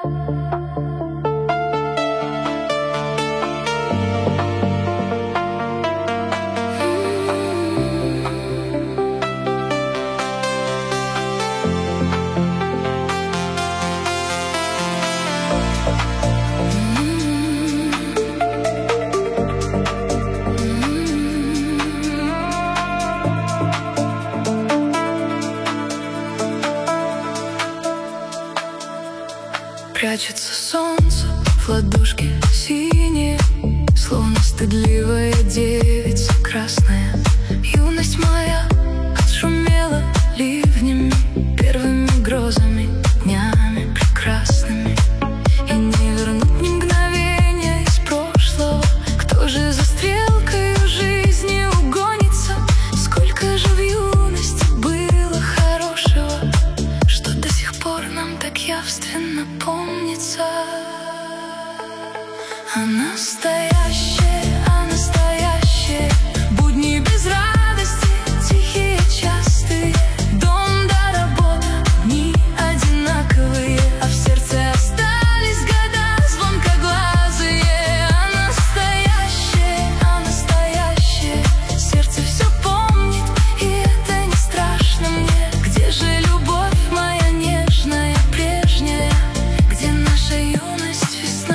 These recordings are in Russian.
Прячется солнце в ладошке синие, словно стыдливая девица красная. Юность моя отшумела ливнями, первыми грозами, днями прекрасными. И не вернуть ни мгновения из прошлого. Кто же за стрелкой жизни угонится? Сколько же в юности было хорошего, что до сих пор нам так явственно помнится. А настоящее будни без радости, тихие, частые. Дом до работа, дни одинаковые, а в сердце остались года звонкоглазые. А настоящее сердце все помнит, и это не страшно мне. Где же любовь моя нежная, прежняя? Где наша юность, весна?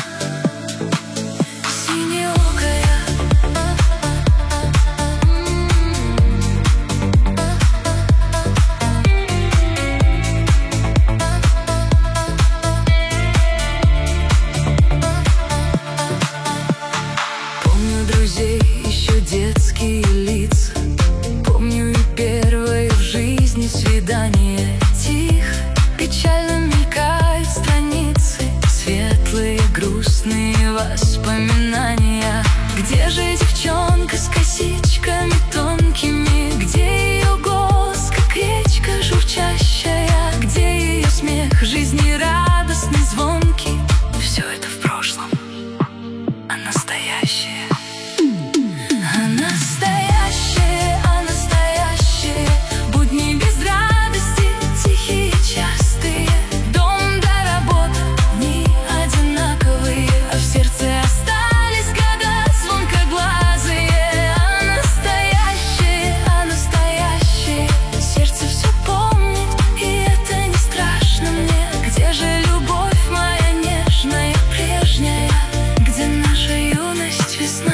Еще детские лица, помню и первое в жизни свидание. Тихо, печально мелькают страницы, светлые, грустные воспоминания. Где же девчонка с косичками тонкими? Где ее голос, как речка журчащая? Где ее смех, жизнерадостный, звонкий? Все это в прошлом, а настоящее. Будни без радости, тихие, частые. Дом до работа, дни одинаковые, а в сердце остались года звонкоглазые. А настоящее сердце все помнит, и это не страшно мне. Где же любовь моя нежная, прежняя? Где наша юность, весна?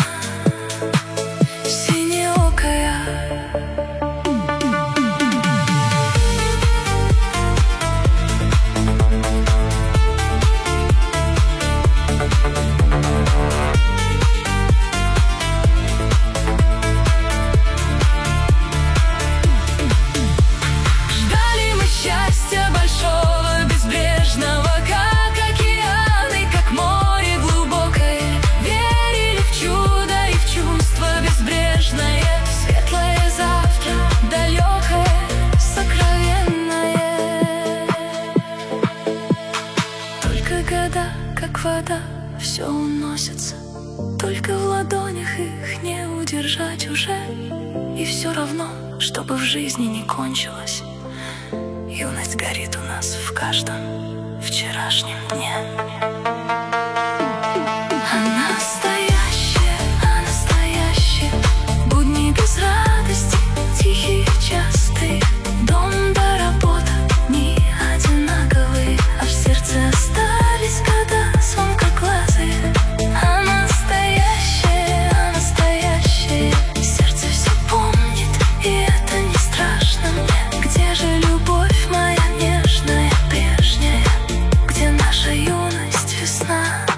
Как вода, все уносится, только в ладонях их не удержать уже. И все равно, чтобы в жизни не кончилось, юность горит у нас в каждом вчерашнем дне. А настоящее будни без радости, тихие, частые. Дом до работа, дни одинаковые, а в сердце остались года звонкоглазые. А настоящее сердце все помнит, и это не страшно мне. Где же любовь моя нежная, прежняя? Где наша юность, весна?